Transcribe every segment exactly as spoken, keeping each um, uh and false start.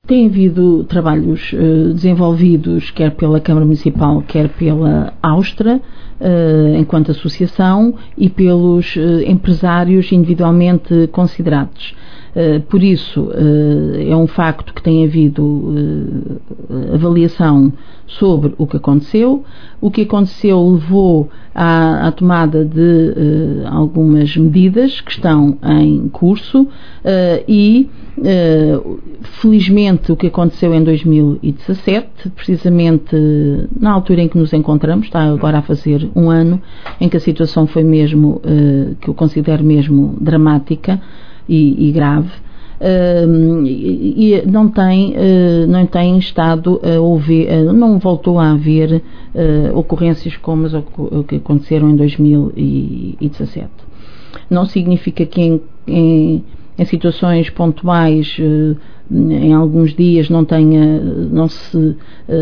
Tem havido trabalhos uh, desenvolvidos quer pela Câmara Municipal, quer pela Austra, uh, enquanto associação, e pelos uh, empresários individualmente considerados. Uh, por isso, uh, é um facto que tem havido uh, avaliação sobre o que aconteceu. O que aconteceu levou à, à tomada de uh, algumas medidas que estão em curso uh, e, uh, felizmente, o que aconteceu em dois mil e dezassete, precisamente na altura em que nos encontramos, está agora a fazer um ano, em que a situação foi mesmo, uh, que eu considero mesmo dramática, E, e grave, uh, e, e não tem, uh, não tem estado a ouvir, uh, não voltou a haver uh, ocorrências como as que aconteceram em dois mil e dezassete. Não significa que em, em, em situações pontuais, uh, em alguns dias não tenha, não se uh,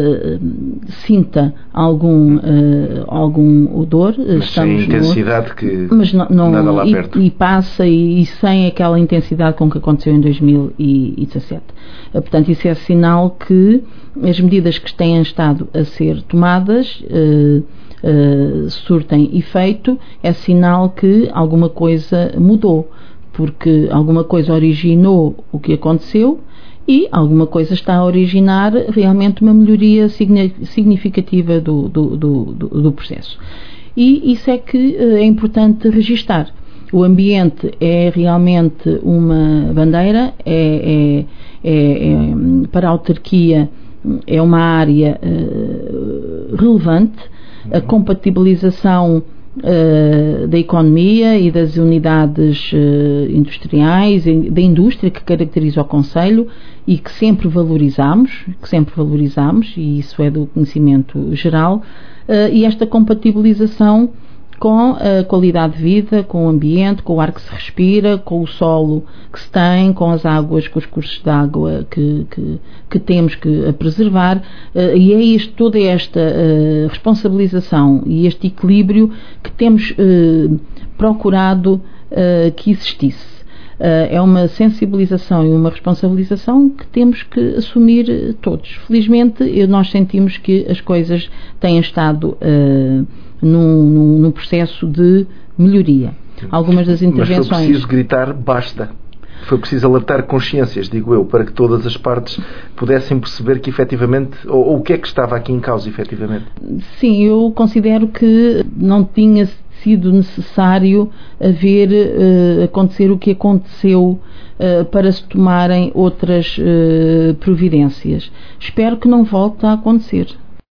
sinta algum, uh, algum odor. Mas Estamos sem intensidade no, que mas não, não, nada lá e, perto. E passa e, e sem aquela intensidade com que aconteceu em dois mil e dezassete. Uh, portanto, isso é sinal que as medidas que têm estado a ser tomadas uh, uh, surtem efeito, é sinal que alguma coisa mudou, porque alguma coisa originou o que aconteceu e alguma coisa está a originar realmente uma melhoria significativa do, do, do, do processo. E isso é que é importante registar. O ambiente é realmente uma bandeira, é, é, é, é para a autarquia é uma área uh, relevante, a compatibilização Uh, da economia e das unidades uh, industriais, da indústria que caracteriza o Concelho e que sempre valorizamos, que sempre valorizamos, e isso é do conhecimento geral, uh, e esta compatibilização com a qualidade de vida, com o ambiente, com o ar que se respira, com o solo que se tem, com as águas, com os cursos de água que, que, que temos que preservar, uh, e é isto, toda esta uh, responsabilização e este equilíbrio que temos uh, procurado uh, que existisse. Uh, é uma sensibilização e uma responsabilização que temos que assumir todos. Felizmente, nós sentimos que as coisas têm estado uh, num, num, num processo de melhoria. Algumas das intervenções... Mas foi preciso gritar basta. Foi preciso alertar consciências, digo eu, para que todas as partes pudessem perceber que efetivamente, ou, ou o que é que estava aqui em causa efetivamente. Sim, eu considero que não tinha sido necessário haver, uh, acontecer o que aconteceu uh, para se tomarem outras uh, providências. Espero que não volte a acontecer.